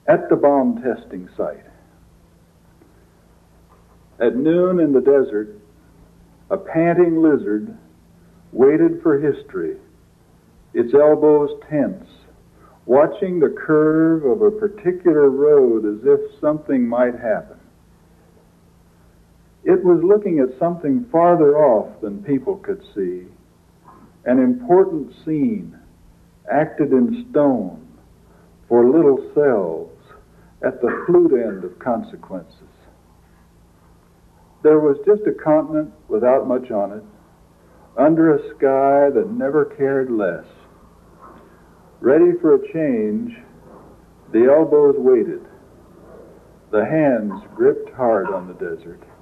at the bomb testing site. At noon in the desert, a panting lizard waited for history, its elbows tense, watching the curve of a particular road as if something might happen. It was looking at something farther off than people could see, an important scene acted in stone for little cells at the flute end of consequences. There was just a continent without much on it, under a sky that never cared less. Ready for a change, the elbows waited. The hands gripped hard on the desert.